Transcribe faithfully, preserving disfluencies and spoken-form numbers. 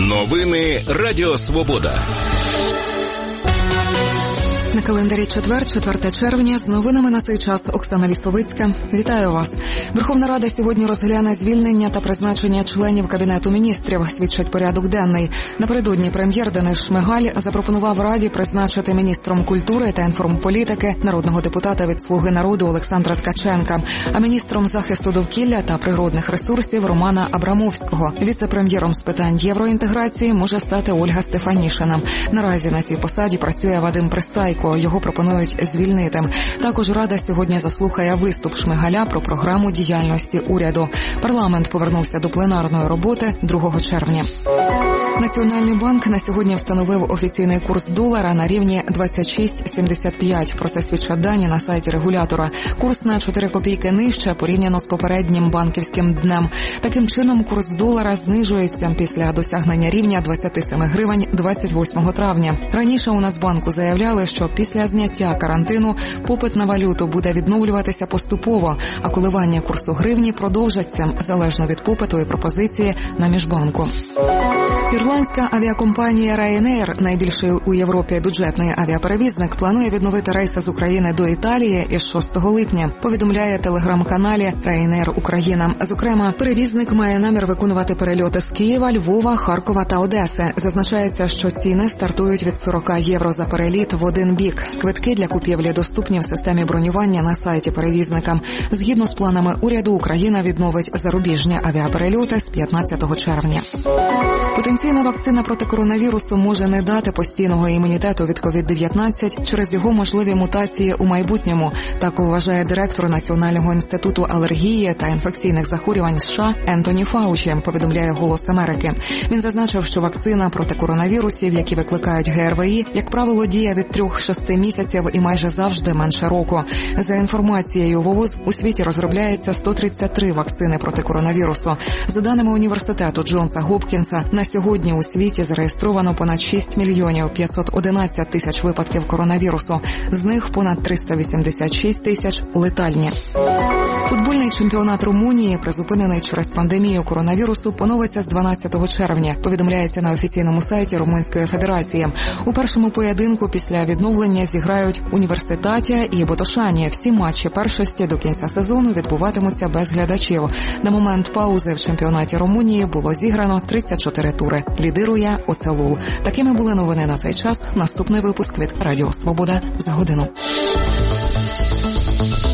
Новини Радіо Свобода. На календарі четвер, четверте червня, з новинами на цей час Оксана Лісовицька. Вітаю вас. Верховна Рада сьогодні розгляне звільнення та призначення членів Кабінету міністрів, свідчить порядок денний. Напередодні прем'єр Денис Шмигаль запропонував Раді призначити міністром культури та інформполітики народного депутата від «Слуги народу» Олександра Ткаченка, а міністром захисту довкілля та природних ресурсів Романа Абрамовського. Віце-прем'єром з питань євроінтеграції може стати Ольга Стефанішина. Наразі на цій посаді працює Вадим Пристайко. Його пропонують звільнити. Також Рада сьогодні заслухає виступ Шмигаля про програму діяльності уряду. Парламент повернувся до пленарної роботи другого червня. Національний банк на сьогодні встановив офіційний курс долара на рівні двадцять шість сімдесят п'ять. Про це свідчать дані на сайті регулятора. Курс на чотири копійки нижче порівняно з попереднім банківським днем. Таким чином, курс долара знижується після досягнення рівня двадцять сім гривень двадцять восьмого травня. Раніше у Нацбанку заявляли, що після зняття карантину попит на валюту буде відновлюватися поступово, а коливання курсу гривні продовжаться залежно від попиту і пропозиції на міжбанку. Ірландська авіакомпанія Ryanair, найбільший у Європі бюджетний авіаперевізник, планує відновити рейси з України до Італії із шостого липня, повідомляє телеграм-каналі Ryanair Україна. Зокрема, перевізник має намір виконувати перельоти з Києва, Львова, Харкова та Одеси. Зазначається, що ціни стартують від сорок євро за переліт в один бік. Квитки для купівлі доступні в системі бронювання на сайті перевізника. Згідно з планами уряду, Україна відновить зарубіжні авіаперельоти з п'ятнадцятого червня. Потенційна вакцина проти коронавірусу може не дати постійного імунітету від ковід дев'ятнадцять через його можливі мутації у майбутньому. Так вважає директор Національного інституту алергії та інфекційних захворювань США Ентоні Фаучі, повідомляє «Голос Америки». Він зазначив, що вакцина проти коронавірусів, які викликають ге ер ве і, як правило, діє від трьох-шести місяців і майже завжди менше року. За інформацією ВООЗ, у світі розробляється сто тридцять три вакцини проти коронавірусу. За даними університету Джонса Гопкінса, на сьогодні у світі зареєстровано понад шість мільйонів п'ятсот одинадцять тисяч випадків коронавірусу. З них понад триста вісімдесят шість тисяч летальні. Футбольний чемпіонат Румунії, призупинений через пандемію коронавірусу, поновиться з дванадцятого червня, повідомляється на офіційному сайті Румунської федерації. У першому поєдинку після відновлення зіграють Університатія і Ботошані. Всі матчі першості до кінця сезону відбуватимуться без глядачів. На момент паузи в чемпіонаті Румунії було зіграно тридцять чотири тури. Лідирує Оцелул. Такими були новини на цей час. Наступний випуск від Радіо Свобода за годину.